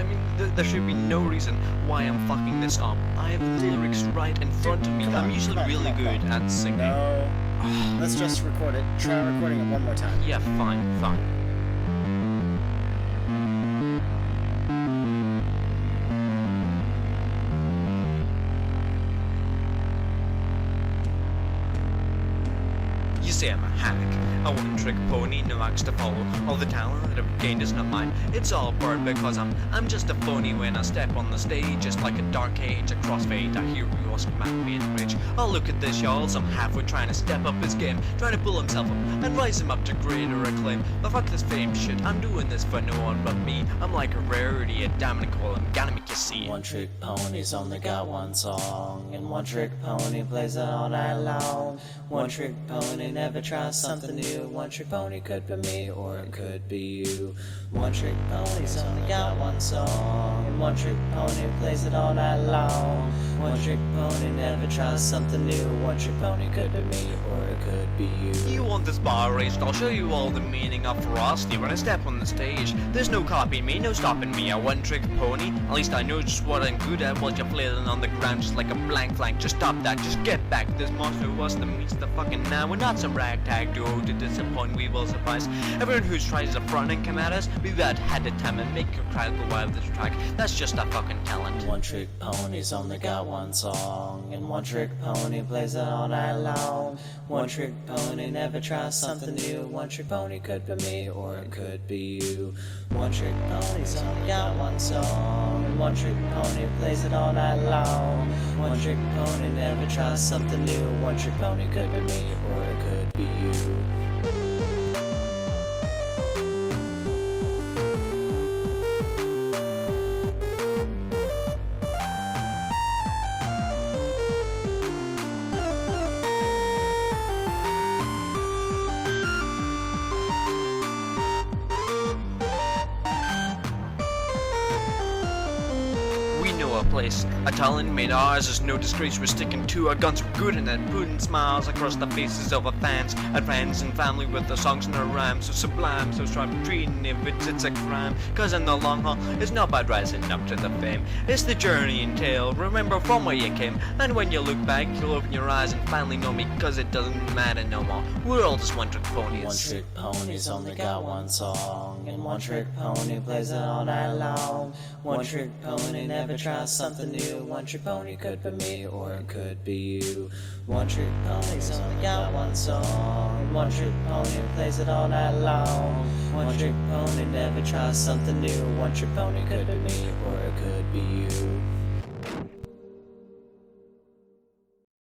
I mean, there should be no reason why I'm fucking this up. I have lyrics right in front of me. I'm usually really good at singing. No. Let's just record it. Try recording it one more time. Yeah, fine. You say I'm a hack, a one-trick pony, no acts to follow. All the talent that I've gained is not mine. It's all bird because I'm just a phony when I step on the stage. Just like a dark age, a crossfade, a hero who's command me in rage. Oh, look at this, y'all, some halfway trying to step up his game, trying to pull himself up and rise him up to greater acclaim. But fuck this fame shit, I'm doing this for no one but me. I'm like a rarity, a diamond coil, I'm gonna make you see. One-trick ponies only got one song, and one-trick pony plays it all night long. One-trick pony never tries something new. One-trick pony could be me, or it could be you. One-trick ponies only got one song, and one-trick pony plays it all night long. One-trick pony never tries something new. One-trick pony could be me, or it could be you. You want this bar raced? I'll show you all the meaning of ferocity when I step on the stage. There's no copying me, no stopping me. A one-trick pony. At least I know just what I'm good at. While you're flailing on the ground just like a blank flank. Just stop that. Just get back. This monster was the meets the fucking now. We're not some ragtag duo to disappoint. We will surprise everyone who tries to front and come at us. We've had the time and make your crowd go wild this track. That's just a fucking talent. One-trick ponies only got one song, and one-trick pony plays it all night long. One-trick pony never tries something new. One-trick pony could be me, or it could be you. One-trick ponies only got one song, and one-trick pony plays it all night long. One-trick pony never tries something new. One-trick pony could be me, or it could be you. A place, a talent made ours. There's no disgrace, we're sticking to our guns. We're good and that putting smiles across the faces of our fans and friends and family with the songs and our rhymes. So sublime, so sharp, treating if it's a crime. Cause in the long haul, it's not about rising up to the fame. It's the journey and tale, remember from where you came. And when you look back, you'll open your eyes and finally know me. Cause it doesn't matter no more, we're all just one-trick ponies. One-trick ponies only got one song, and one-trick pony plays it all night long. One-trick pony never tries something new. One-trick pony could be me, or it could be you. One-trick ponies only got one song, one-trick pony plays it all night long. One-trick pony never tries something new. One-trick pony could be me, or it could be you.